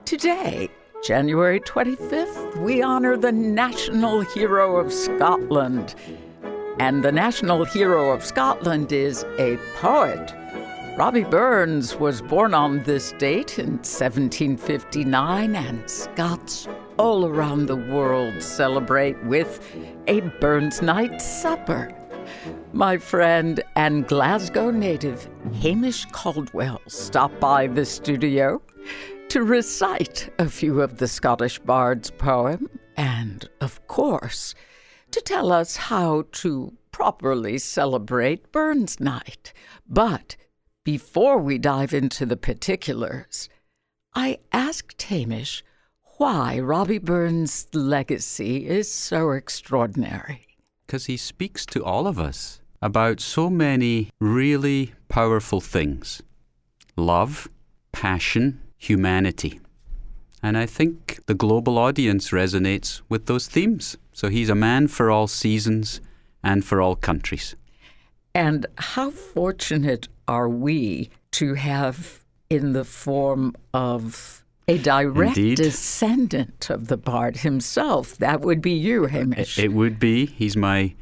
Today, January 25th, we honor the National Hero of Scotland. And the National Hero of Scotland is a poet. Robbie Burns was born on this date in 1759, and Scots all around the world celebrate with a Burns Night supper. My friend and Glasgow native Hamish Caldwell stopped by the studio to recite a few of the Scottish Bard's poem and, of course, to tell us how to properly celebrate Burns Night. But before we dive into the particulars, I asked Hamish why Robbie Burns' legacy is so extraordinary. Because he speaks to all of us about so many really powerful things. Love, passion, humanity. And I think the global audience resonates with those themes. So he's a man for all seasons and for all countries. And how fortunate are we to have in the form of a direct descendant of the Bard himself? That would be you, Hamish. It would be. He's my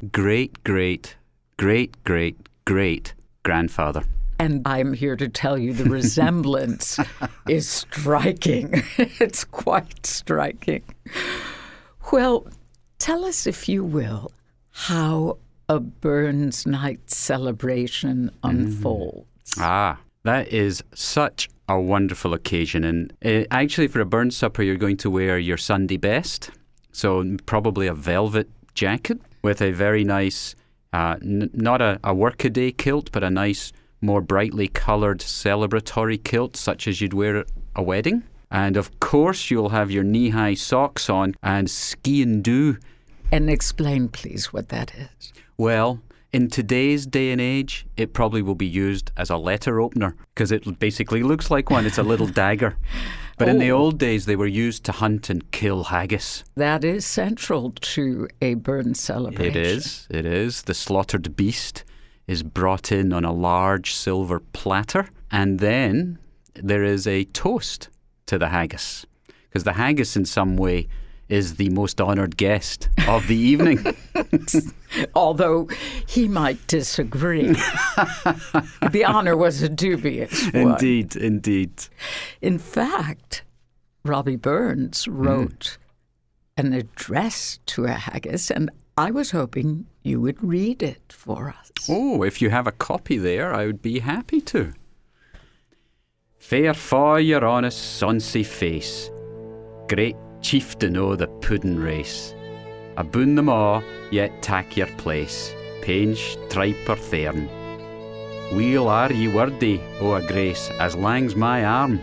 great-great-great-great-grandfather. And I'm here to tell you the resemblance is striking. It's quite striking. Well, tell us, if you will, how a Burns Night celebration unfolds. That is such a wonderful occasion. And actually, for a Burns supper, you're going to wear your Sunday best. So probably a velvet jacket with a very nice, not a workaday kilt, but a nice, more brightly coloured celebratory kilt, such as you'd wear at a wedding. And of course, you'll have your knee-high socks on and ski and do. And explain, please, what that is. Well, in today's day and age, it probably will be used as a letter opener because it basically looks like one. It's a little dagger. But in the old days, they were used to hunt and kill haggis. That is central to a Burns celebration. It is. The slaughtered beast is brought in on a large silver platter, and then there is a toast to the haggis, because the haggis in some way is the most honoured guest of the evening. Although he might disagree. The honour was a dubious one. Indeed. In fact, Robbie Burns wrote an address to a haggis, and I was hoping you would read it for us. Oh, if you have a copy there, I would be happy to. Fair fa your honest sonsy face, great chieftain o' the puddin' race, aboon them a' yet tak your place, painch, tripe or thern. Weel are ye worthy o' a grace as lang's my arm.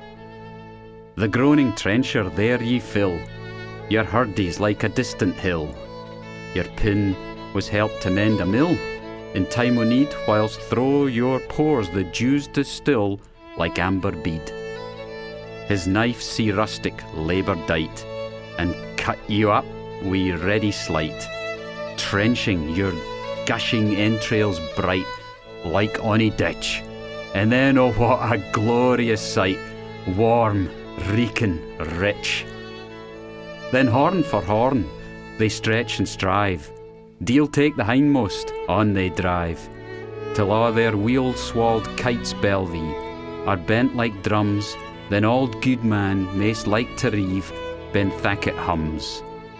The groaning trencher there ye fill, your hurdies like a distant hill. Your pin was helped to mend a mill, in time o' need, whilst thro' your pores the dews distill like amber bead. His knife see rustic labour dight, and cut you up wi' ready sleight, trenching your gushing entrails bright like ony ditch. And then oh what a glorious sight, warm, reeking, rich. Then horn for horn they stretch and strive, deal take the hindmost, on they drive, till a' their wheel-swalled kites belvie are bent like drums. Then auld Goodman maist like to reeve ben thacket hums.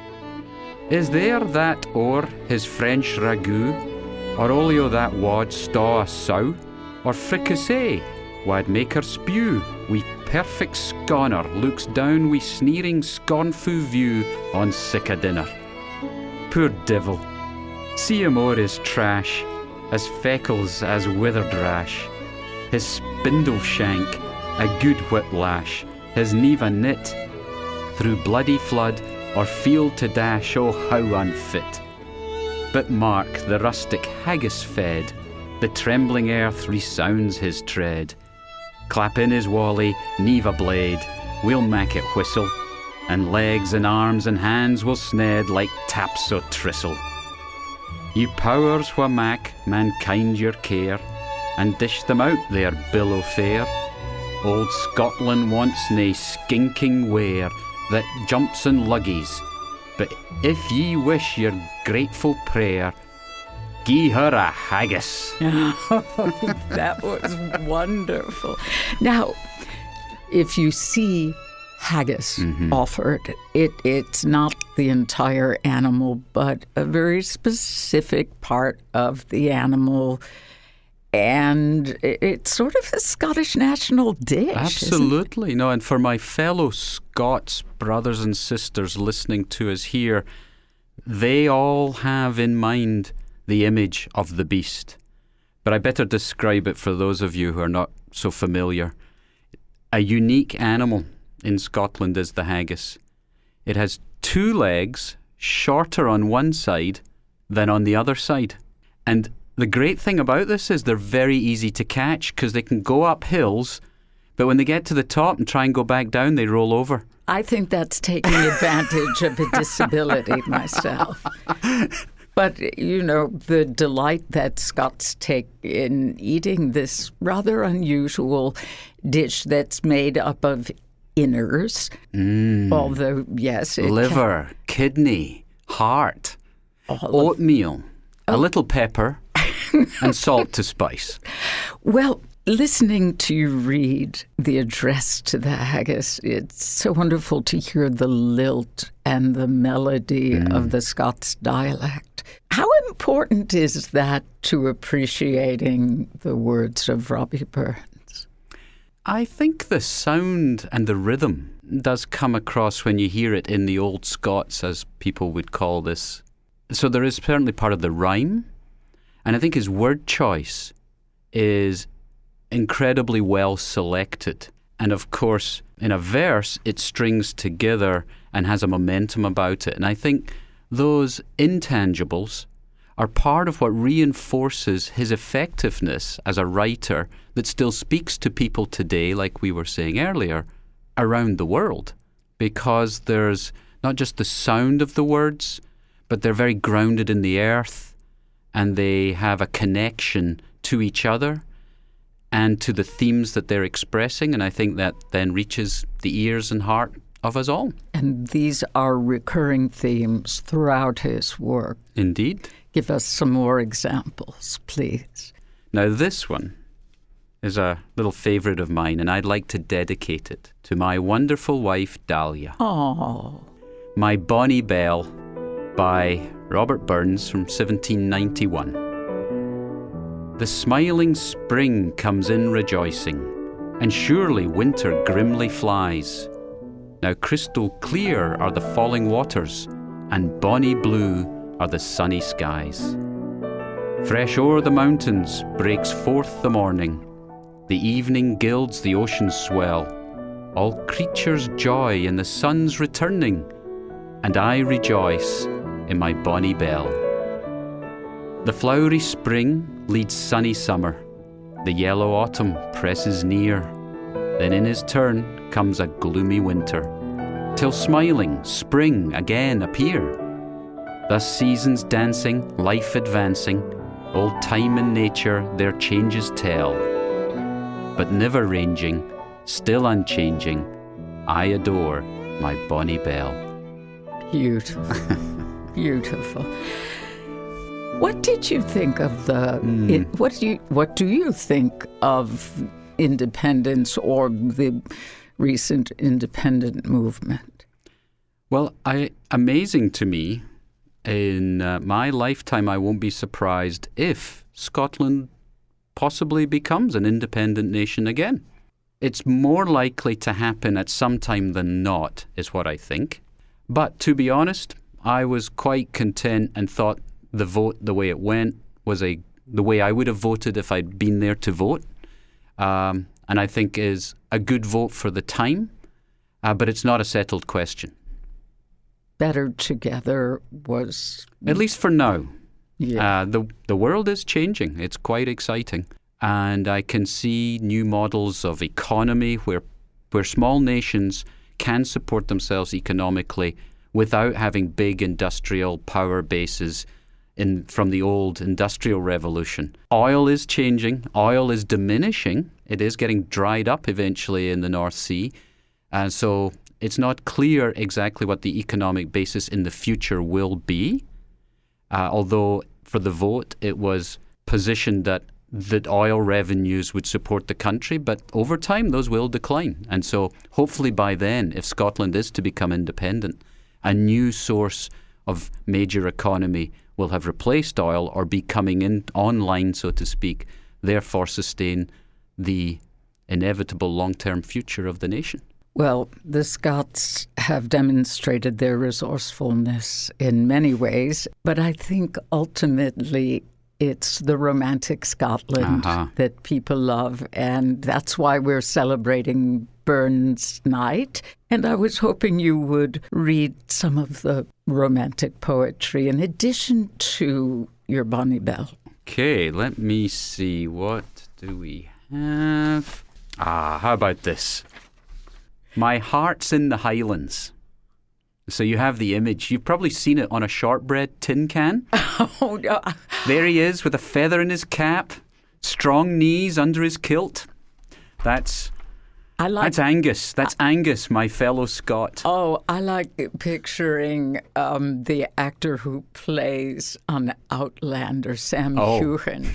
Is there that o'er his French ragout, or only o' that wad staw a sow, or fricassee wad make her spew, wi' perfect sconner looks down wi' sneering scornfu view on sic a dinner. Poor divil, see him o'er his trash, as feckles as withered rash, his spindle shank a good whiplash, his neva knit, through bloody flood or field to dash, oh how unfit. But mark the rustic haggis fed, the trembling earth resounds his tread. Clap in his wally, neva blade, we'll mak it whistle, and legs and arms and hands will sned like taps o' tristle. Ye powers wha mak mankind your care, and dish them out their bill o' fare, Old Scotland wants nae skinking ware that jumps in luggies, but if ye wish your grateful prayer, gie her a haggis. That was wonderful. Now, if you see haggis offered, it's not the entire animal, but a very specific part of the animal. And it's sort of a Scottish national dish. Absolutely. No, and for my fellow Scots brothers and sisters listening to us here, they all have in mind the image of the beast. But I better describe it for those of you who are not so familiar. A unique animal in Scotland is the haggis. It has 2 legs, shorter on one side than on the other side. And the great thing about this is they're very easy to catch because they can go up hills, but when they get to the top and try and go back down, they roll over. I think that's taking advantage of a disability myself. But, you know, the delight that Scots take in eating this rather unusual dish that's made up of inners, although, yes, liver, kidney, heart, oatmeal, a little pepper, and salt to spice. Well, listening to you read the address to the haggis, it's so wonderful to hear the lilt and the melody of the Scots dialect. How important is that to appreciating the words of Robbie Burns? I think the sound and the rhythm does come across when you hear it in the old Scots, as people would call this. So there is certainly part of the rhyme, and I think his word choice is incredibly well selected. And of course, in a verse, it strings together and has a momentum about it. And I think those intangibles are part of what reinforces his effectiveness as a writer that still speaks to people today, like we were saying earlier, around the world. Because there's not just the sound of the words, but they're very grounded in the earth, and they have a connection to each other and to the themes that they're expressing. And I think that then reaches the ears and heart of us all. And these are recurring themes throughout his work. Indeed. Give us some more examples, please. Now, this one is a little favourite of mine, and I'd like to dedicate it to my wonderful wife, Dahlia. Oh. My Bonnie Belle by Robert Burns from 1791. The smiling spring comes in rejoicing, and surely winter grimly flies. Now crystal clear are the falling waters, and bonny blue are the sunny skies. Fresh o'er the mountains breaks forth the morning, the evening gilds the ocean's swell, all creatures joy in the sun's returning, and I rejoice in my Bonnie Belle. The flowery spring leads sunny summer, the yellow autumn presses near, then in his turn comes a gloomy winter, till smiling spring again appear. Thus seasons dancing, life advancing, old time and nature their changes tell, but never ranging, still unchanging, I adore my Bonnie Belle. Beautiful. Beautiful. What did you think of the? What do you think of independence or the recent independent movement? Well, amazing to me. In my lifetime, I won't be surprised if Scotland possibly becomes an independent nation again. It's more likely to happen at some time than not, is what I think. But to be honest, I was quite content and thought the vote, the way it went, was the way I would have voted if I'd been there to vote. And I think is a good vote for the time, but it's not a settled question. Better together was... At least for now. Yeah. The world is changing. It's quite exciting. And I can see new models of economy where small nations can support themselves economically without having big industrial power bases from the old industrial revolution. Oil is changing. Oil is diminishing It is getting dried up eventually in the North Sea. And so it's not clear exactly what the economic basis in the future will be. Although for the vote, it was positioned that oil revenues would support the country, but over time those will decline. And so hopefully by then, if Scotland is to become independent, a new source of major economy will have replaced oil or be coming in online, so to speak, therefore sustain the inevitable long-term future of the nation. Well, the Scots have demonstrated their resourcefulness in many ways, but I think ultimately it's the romantic Scotland that people love, and that's why we're celebrating Burns Night. And I was hoping you would read some of the romantic poetry in addition to your Bonnie Bell. Okay, let me see. What do we have? How about this? My heart's in the Highlands. So you have the image. You've probably seen it on a shortbread tin can. Oh, no. There he is with a feather in his cap, strong knees under his kilt. That's Angus. That's Angus, my fellow Scot. Oh, I like picturing the actor who plays on Outlander, Sam Heughan.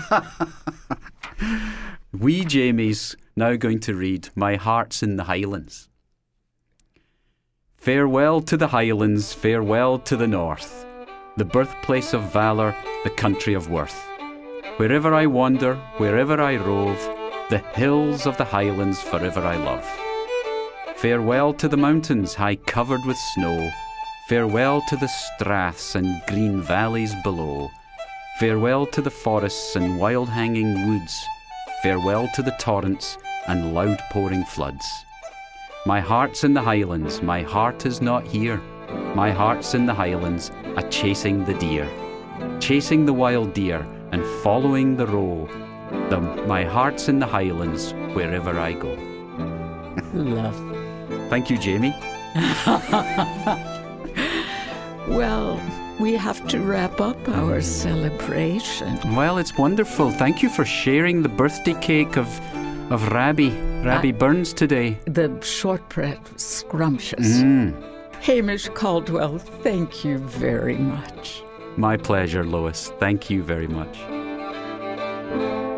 Wee Jamie's now going to read My Heart's in the Highlands. Farewell to the Highlands, farewell to the North, the birthplace of valour, the country of worth. Wherever I wander, wherever I rove, the hills of the Highlands forever I love. Farewell to the mountains high covered with snow, farewell to the straths and green valleys below, farewell to the forests and wild hanging woods, farewell to the torrents and loud pouring floods. My heart's in the Highlands, my heart is not here. My heart's in the Highlands, a-chasing the deer, chasing the wild deer and following the roe. My heart's in the Highlands, wherever I go. Love. Thank you, Jamie. Well, we have to wrap up our celebration. Well, it's wonderful. Thank you for sharing the birthday cake of Rabbie Burns today. The shortbread scrumptious. Hamish Caldwell, thank you very much. My pleasure, Lois. Thank you very much.